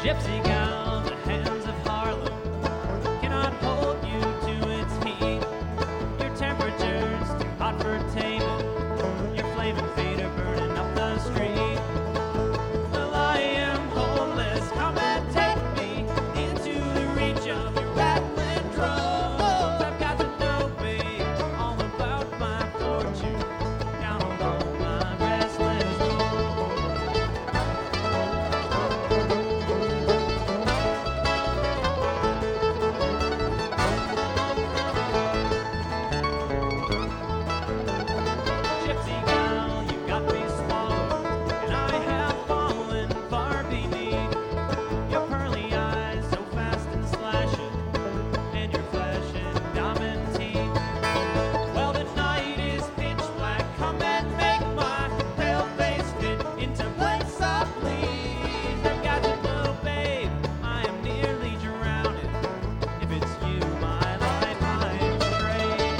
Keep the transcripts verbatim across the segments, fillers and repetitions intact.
Gypsy gal, the hands of Harlem cannot hold you to its heat. Your temperature's too hot for taming. Your flaming feet are burning up the street. Well, I am homeless. Come and take me into the reach of your rattling drums. I've got to know, babe, all about my fortune down along my restless road. Gypsy gal, you got me swallowed, and I have fallen far beneath your pearly eyes, so fast and slashing, and your flesh and diamond teeth. Well, the night is pitch black. Come and make my pale face fit into place of please. I've got to know, babe, I am nearly drowning. If it's you, my life I'm straight.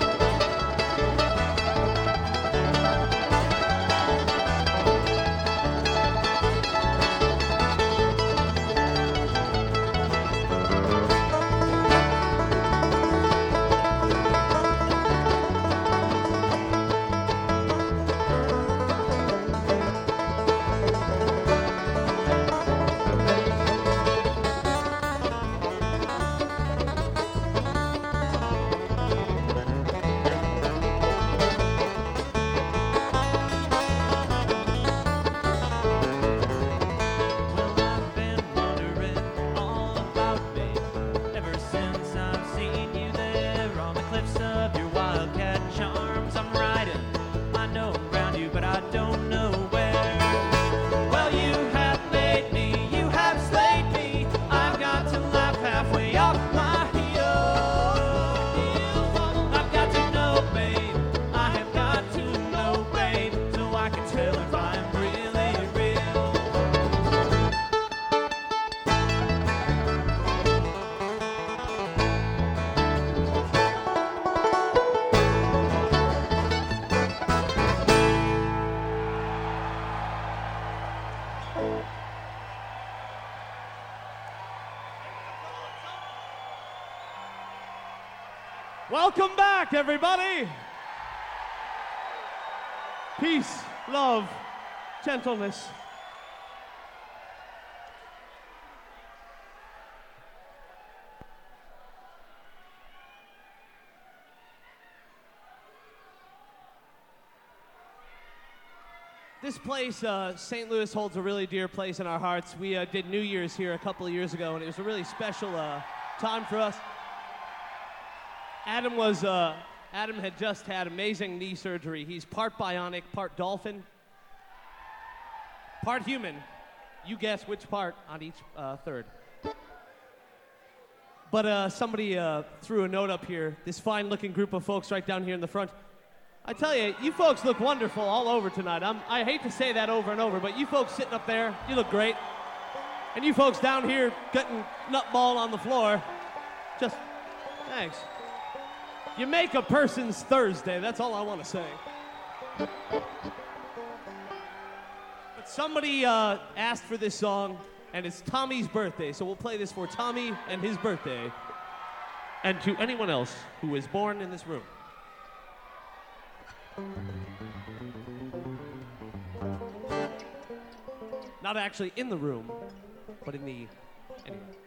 Well, I've been wondering all about me ever since I've seen you there on the cliffs of your wildcat charms. I'm riding, I know around you, but I don't know where. Well, you have made me, you have slayed me. I've got to laugh halfway off my heels. I've got to know, babe, I have got to know, babe, so I can tell if I'm really real. Welcome back, everybody. Peace, love, gentleness. This place, uh, Saint Louis, holds a really dear place in our hearts. We uh, did New Year's here a couple of years ago, and it was a really special uh, time for us. Adam was, uh, Adam had just had amazing knee surgery. He's part bionic, part dolphin, part human. You guess which part on each uh, third. But uh, somebody uh, threw a note up here. This fine-looking group of folks right down here in the front. I tell you, you folks look wonderful all over tonight. I'm, I hate to say that over and over, but you folks sitting up there, you look great. And you folks down here getting nutball on the floor, just thanks. You make a person's Thursday, that's all I want to say. But somebody uh, asked for this song, and it's Tommy's birthday, so we'll play this for Tommy and his birthday, and to anyone else who is born in this room. Not actually in the room, but in the... Anyway.